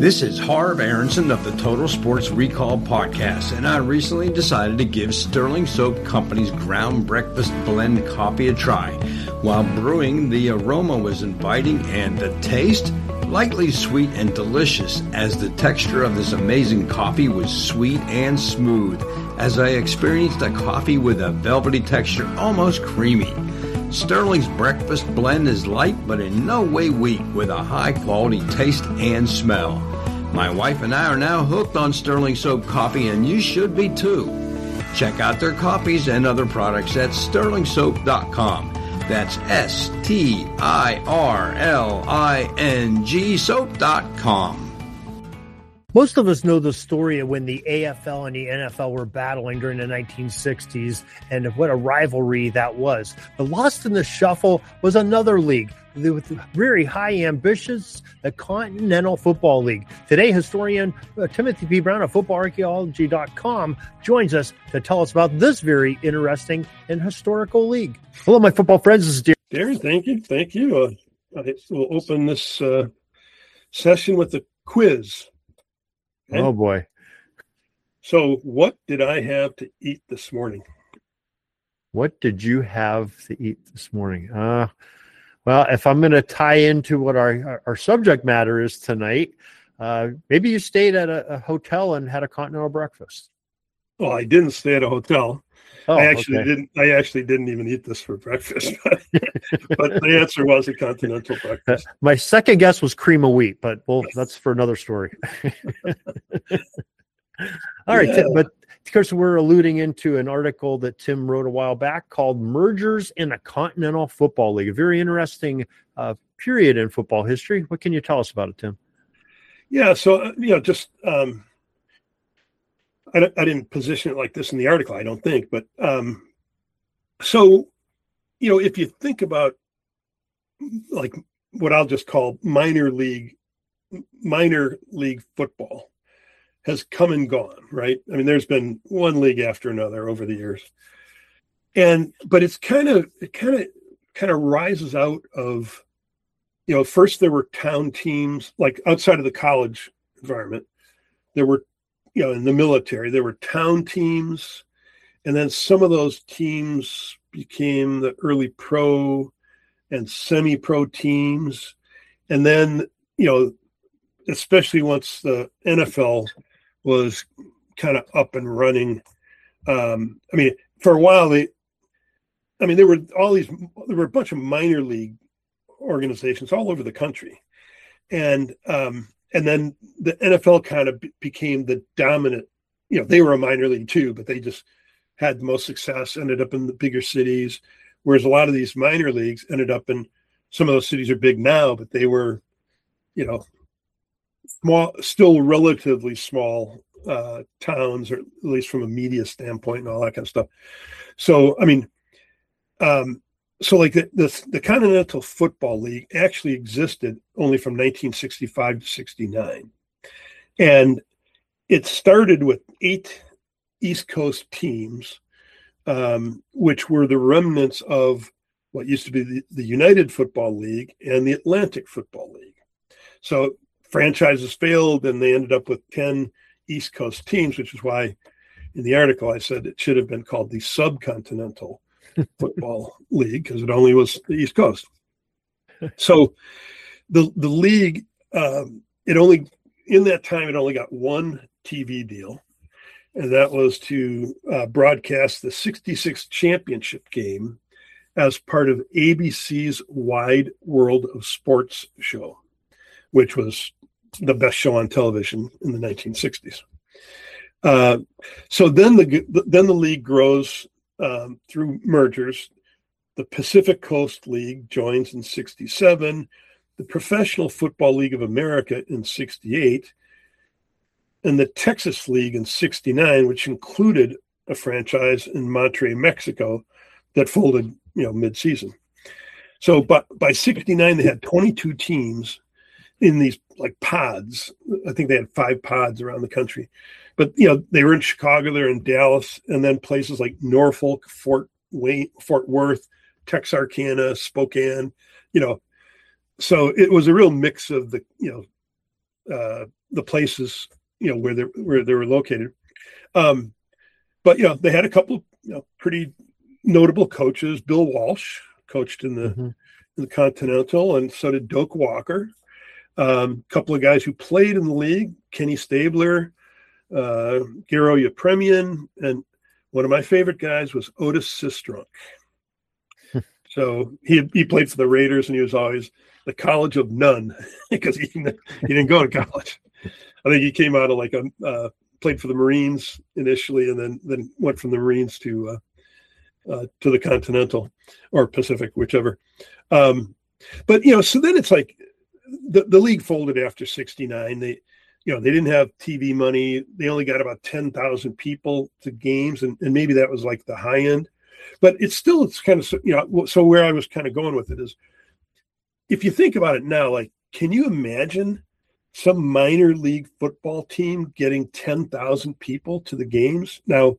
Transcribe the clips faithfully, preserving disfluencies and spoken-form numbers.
This is Harv Aronson of the Total Sports Recall Podcast, and I recently decided to give Sterling Soap Company's Ground Breakfast Blend coffee a try. While brewing, the aroma was inviting and the taste lightly sweet and delicious, as the texture of this amazing coffee was sweet and smooth, as I experienced a coffee with a velvety texture, almost creamy. Sterling's breakfast blend is light but in no way weak, with a high quality taste and smell. My wife and I are now hooked on Sterling Soap coffee, and you should be too. Check out their coffees and other products at sterling soap dot com. That's S T I R L I N G soap dot com. Most of us know the story of when the A F L and the N F L were battling during the nineteen sixties and what a rivalry that was. But lost in the shuffle was another league with very high ambitions, the Continental Football League. Today, historian uh, Timothy P. Brown of football archaeology dot com joins us to tell us about this very interesting and historical league. Hello, my football friends. This is Darren. Darren, thank you. Thank you. Uh, I will open this uh, session with a quiz. Okay? Oh, boy. So what did I have to eat this morning? What did you have to eat this morning? Uh, well, if I'm going to tie into what our, our, our subject matter is tonight, uh, maybe you stayed at a, a hotel and had a continental breakfast. Well, I didn't stay at a hotel. Oh, I actually okay. didn't. I actually didn't even eat this for breakfast. But the answer was a continental breakfast. Uh, my second guess was cream of wheat, but well, that's for another story. All right, Yeah. Tim, but of course, we're alluding into an article that Tim wrote a while back called "Mergers in a Continental Football League." A very interesting uh, period in football history. What can you tell us about it, Tim? Yeah. So uh, you know, just. Um, I, I didn't position it like this in the article, I don't think. But um, so, you know, if you think about like what I'll just call minor league, minor league football has come and gone, right? I mean, there's been one league after another over the years. And, but it's kind of, it kind of, kind of rises out of, you know, first there were town teams, like outside of the college environment, there were, you know, in the military, there were town teams, and then some of those teams became the early pro and semi-pro teams. And then, you know, especially once the N F L was kind of up and running. Um, I mean, for a while, they, I mean, there were all these, there were a bunch of minor league organizations all over the country. And, um, And then the N F L kind of became the dominant, you know, they were a minor league too, but they just had the most success, ended up in the bigger cities. Whereas a lot of these minor leagues ended up in, some of those cities are big now, but they were, you know, small, still relatively small uh, towns, or at least from a media standpoint and all that kind of stuff. So, I mean, um, So like the, the the Continental Football League actually existed only from nineteen sixty-five to sixty-nine. And it started with eight East Coast teams, um, which were the remnants of what used to be the, the United Football League and the Atlantic Football League. So franchises failed and they ended up with ten East Coast teams, which is why in the article I said it should have been called the Subcontinental Football League, because it only was the East Coast. So the the league, um, it only, in that time, it only got one T V deal, and that was to uh, broadcast the sixty-six championship game as part of A B C's Wide World of Sports show, which was the best show on television in the nineteen sixties. Uh, so then the then the league grows Um, through mergers. The Pacific Coast League joins in sixty-seven, the Professional Football League of America in sixty-eight, and the Texas League in sixty-nine, which included a franchise in Monterrey, Mexico, that folded, you know, mid-season. So, but by sixty-nine, they had twenty-two teams in these like pods. I think they had five pods around the country. But, you know, they were in Chicago, they're in Dallas, and then places like Norfolk, Fort Wayne, Fort Worth, Texarkana, Spokane, you know. So it was a real mix of the, you know, uh, the places, you know, where they where they were located. Um, but you know, they had a couple of you know, pretty notable coaches. Bill Walsh coached in the, mm-hmm. in the Continental, and so did Doak Walker. A um, couple of guys who played in the league: Kenny Stabler, uh, Garo Yepremian, and one of my favorite guys was Otis Sistrunk. So he he played for the Raiders, and he was always the college of none because he didn't, he didn't go to college. I think he came out of like a uh, played for the Marines initially, and then then went from the Marines to uh, uh, to the Continental or Pacific, whichever. Um, but you know, so then it's like the the league folded after sixty-nine. They you know they didn't have T V money. They only got about ten thousand people to games, and, and maybe that was like the high end. But it's still, it's kind of, you know, so where I was kind of going with it is, if you think about it now, like, can you imagine some minor league football team getting ten thousand people to the games? Now,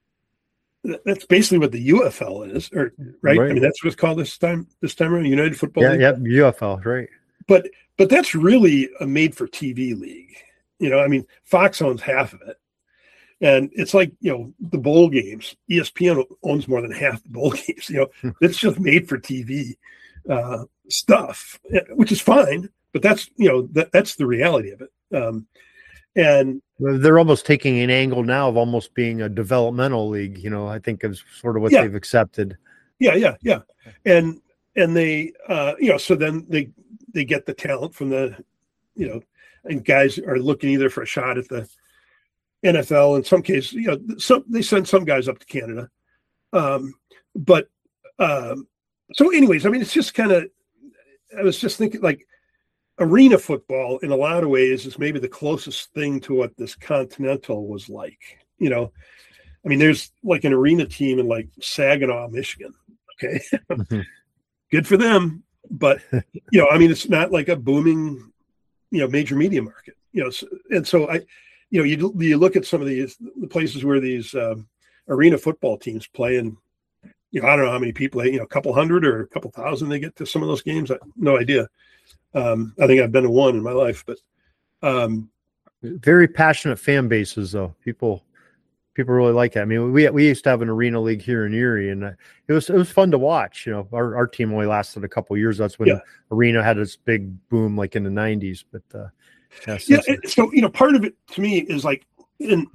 that's basically what the U F L is, or right? right. I mean, that's what it's called this time, this time around, United Football yeah, League. Yeah, U F L, right. But, but that's really a made for T V league. You know, I mean, Fox owns half of it. And it's like, you know, the bowl games. E S P N owns more than half the bowl games. You know, it's just made for T V uh, stuff, which is fine. But that's, you know, that, that's the reality of it. Um, and they're almost taking an angle now of almost being a developmental league. You know, I think is sort of what yeah. they've accepted. Yeah, yeah, yeah. And and they, uh, you know, so then they they get the talent from the, you know, and guys are looking either for a shot at the N F L. In some cases, you know, some they send some guys up to Canada. Um, but um, so, anyways, I mean, it's just kind of. I was just thinking, like, arena football in a lot of ways is maybe the closest thing to what this Continental was like. You know, I mean, there's like an arena team in like Saginaw, Michigan. Okay, mm-hmm. Good for them, but you know, I mean, it's not like a booming, you know, major media market. You know, so, and so I. You know, you you look at some of these the places where these um, arena football teams play, and you know, I don't know how many people, you know, a couple hundred or a couple thousand they get to some of those games. I no idea. Um, I think I've been to one in my life, but um, very passionate fan bases, though. People people really like it. I mean, we we used to have an arena league here in Erie, and it was it was fun to watch. You know, our our team only lasted a couple of years. That's when yeah. arena had its big boom, like in the nineties, but. Uh, Yeah, yeah so you know, part of it to me is like, in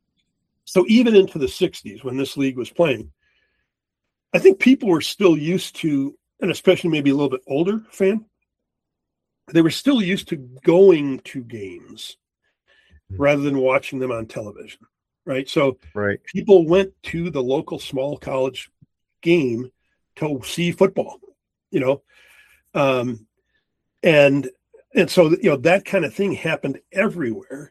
so even into the sixties when this league was playing, I think people were still used to, and especially maybe a little bit older fan, they were still used to going to games mm-hmm. rather than watching them on television, right? So right. people went to the local small college game to see football, you know, um, and. And so, you know, that kind of thing happened everywhere.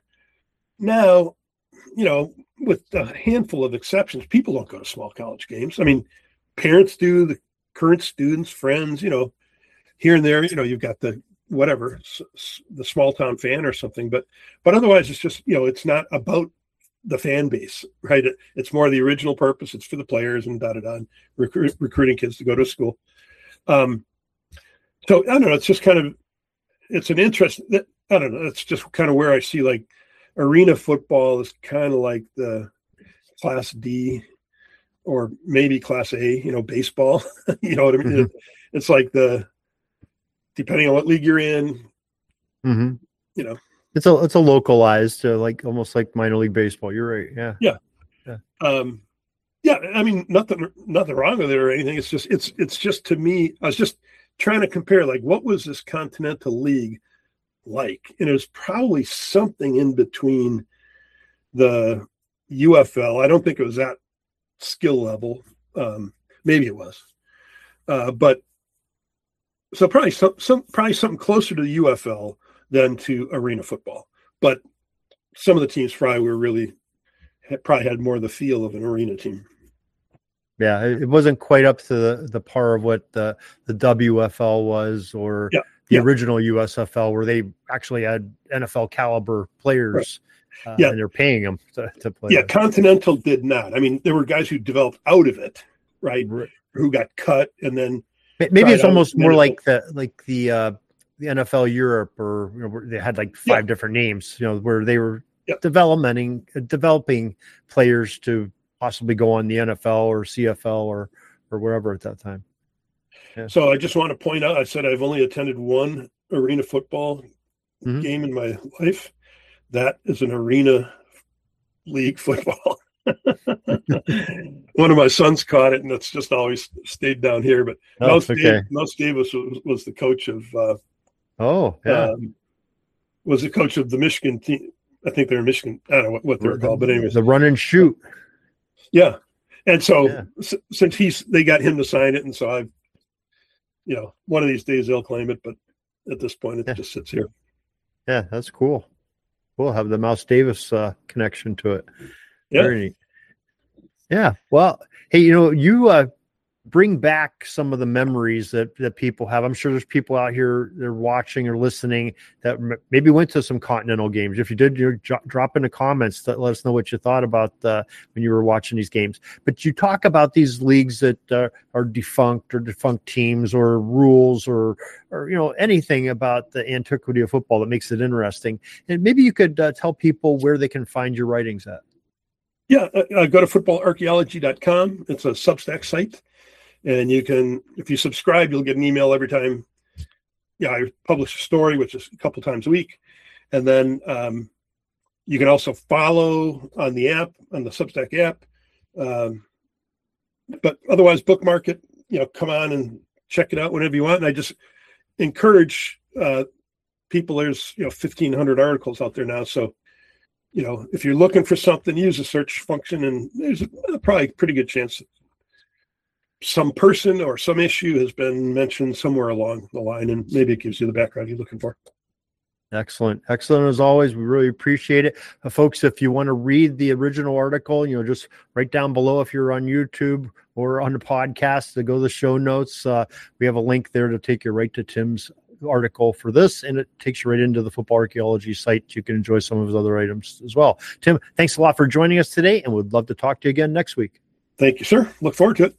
Now, you know, with a handful of exceptions, people don't go to small college games. I mean, parents do, the current students, friends, you know, here and there, you know, you've got the whatever, the small town fan or something. But but otherwise, it's just, you know, it's not about the fan base, right? It, it's more the original purpose. It's for the players and da-da-da, and recruit, recruiting kids to go to school. Um, so, I don't know, it's just kind of, it's an interest that I don't know. It's just kind of where I see like arena football is kind of like the class D or maybe class A, you know, baseball, you know what I mean? Mm-hmm. It's like the, depending on what league you're in, mm-hmm. you know, it's a, it's a localized, uh, like almost like minor league baseball. You're right. Yeah. Yeah. Yeah. Um, yeah. I mean, nothing, nothing wrong with it or anything. It's just, it's, it's just to me, I was just, trying to compare, like, what was this Continental League like? And it was probably something in between the U F L. I don't think it was that skill level. Um, maybe it was, uh, but so probably some, some probably something closer to the U F L than to arena football. But some of the teams probably were really probably had more of the feel of an arena team. Yeah, it wasn't quite up to the, the par of what the, the W F L was or yeah, the yeah. original U S F L, where they actually had N F L caliber players right. uh, yeah. and they're paying them to, to play. Yeah, them. Continental did not. I mean, there were guys who developed out of it, right, right. who got cut and then maybe it's almost more like the like the uh, the N F L Europe, or you know, where they had like five yeah. different names, you know, where they were yeah. developing developing players to possibly go on the N F L or C F L or or wherever at that time. Yeah. So I just want to point out, I said I've only attended one arena football mm-hmm. game in my life. That is an arena league football. One of my sons caught it, and it's just always stayed down here. But oh, Mouse, okay. Davis, Mouse Davis was, was the coach of. Uh, oh, yeah. Um, was the coach of the Michigan team. I think they're in Michigan. I don't know what, what they're called, but anyways, the run and shoot. Yeah, and so yeah. s- since he's they got him to sign it, and so I've, you know, one of these days they'll claim it, but at this point it yeah. just sits here. Yeah, that's cool. We'll have the Mouse Davis uh, connection to it. Yeah. Very neat. Yeah. Well, hey, you know, you uh, bring back some of the memories that, that people have. I'm sure there's people out here that are watching or listening that m- maybe went to some Continental games. If you did, you jo- drop in the comments to let us know what you thought about uh, when you were watching these games. But you talk about these leagues that uh, are defunct or defunct teams or rules or, or, you know, anything about the antiquity of football that makes it interesting. And maybe you could uh, tell people where they can find your writings at. Yeah, uh, go to football archaeology dot com. It's a Substack site. And you can, if you subscribe, you'll get an email every time. Yeah, I publish a story, which is a couple times a week. And then um, you can also follow on the app, on the Substack app. Um, but otherwise, bookmark it, you know, come on and check it out whenever you want. And I just encourage uh, people, there's, you know, fifteen hundred articles out there now. So, you know, if you're looking for something, use the search function, and there's a, probably a pretty good chance that some person or some issue has been mentioned somewhere along the line, and maybe it gives you the background you're looking for. Excellent. Excellent as always. We really appreciate it. Uh, folks, if you want to read the original article, you know, just right down below, if you're on YouTube or on the podcast, to go to the show notes. Uh, we have a link there to take you right to Tim's article for this, and it takes you right into the Football Archaeology site. You can enjoy some of his other items as well. Tim, thanks a lot for joining us today, and we'd love to talk to you again next week. Thank you, sir. Look forward to it.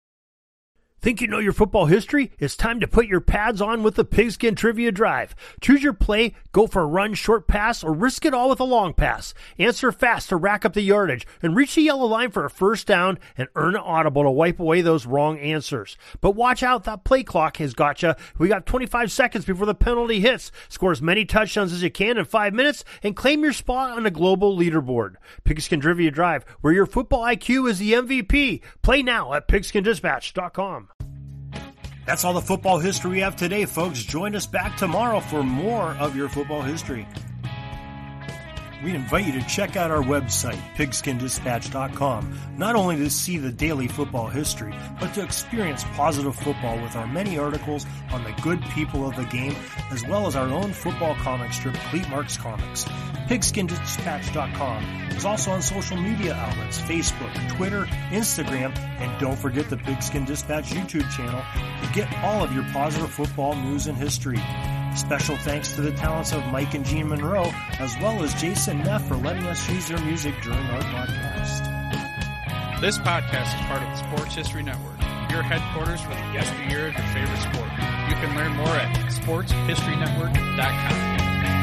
Think you know your football history? It's time to put your pads on with the Pigskin Trivia Drive. Choose your play, go for a run, short pass, or risk it all with a long pass. Answer fast to rack up the yardage, and reach the yellow line for a first down and earn an audible to wipe away those wrong answers. But watch out, that play clock has got you. We got twenty-five seconds before the penalty hits. Score as many touchdowns as you can in five minutes and claim your spot on the global leaderboard. Pigskin Trivia Drive, where your football I Q is the M V P. Play now at pigskin dispatch dot com. That's all the football history we have today, folks. Join us back tomorrow for more of your football history. We invite you to check out our website, pigskin dispatch dot com, not only to see the daily football history, but to experience positive football with our many articles on the good people of the game, as well as our own football comic strip, Cleat Marks Comics. pigskin dispatch dot com is also on social media outlets, Facebook, Twitter, Instagram, and don't forget the Pigskin Dispatch YouTube channel to get all of your positive football news and history. Special thanks to the talents of Mike and Gene Monroe, as well as Jason Neff for letting us use their music during our podcast. This podcast is part of the Sports History Network, your headquarters for the yesteryear of your favorite sport. You can learn more at sports history network dot com.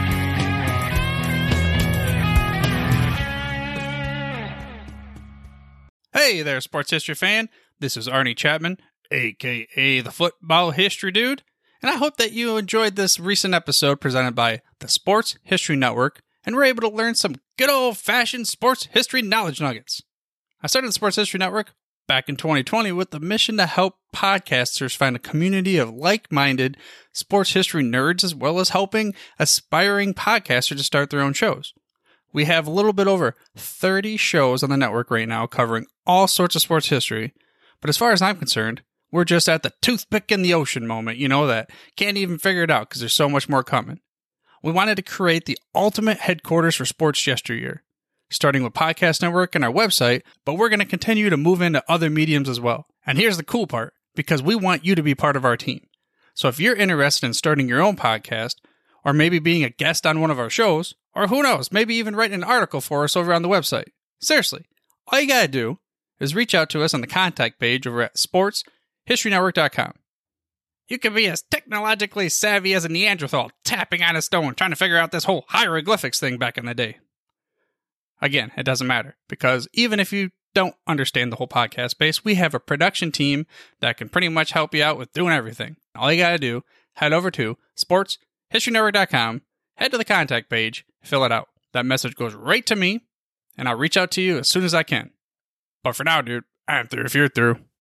Hey there, sports history fan. This is Arnie Chapman, aka the Football History Dude, and I hope that you enjoyed this recent episode presented by the Sports History Network and were able to learn some good old-fashioned sports history knowledge nuggets. I started the Sports History Network back in twenty twenty with the mission to help podcasters find a community of like-minded sports history nerds, as well as helping aspiring podcasters to start their own shows. We have a little bit over thirty shows on the network right now covering all sorts of sports history, but as far as I'm concerned, we're just at the toothpick in the ocean moment, you know, that can't even figure it out because there's so much more coming. We wanted to create the ultimate headquarters for sports yesteryear, starting with Podcast Network and our website, but we're going to continue to move into other mediums as well. And here's the cool part, because we want you to be part of our team. So if you're interested in starting your own podcast, or maybe being a guest on one of our shows, or who knows, maybe even writing an article for us over on the website. Seriously, all you gotta do is reach out to us on the contact page over at sports history network dot com. You can be as technologically savvy as a Neanderthal tapping on a stone trying to figure out this whole hieroglyphics thing back in the day. Again, it doesn't matter, because even if you don't understand the whole podcast space, we have a production team that can pretty much help you out with doing everything. All you got to do, head over to sports history network dot com, head to the contact page, fill it out. That message goes right to me, and I'll reach out to you as soon as I can. But for now, dude, I'm through if you're through.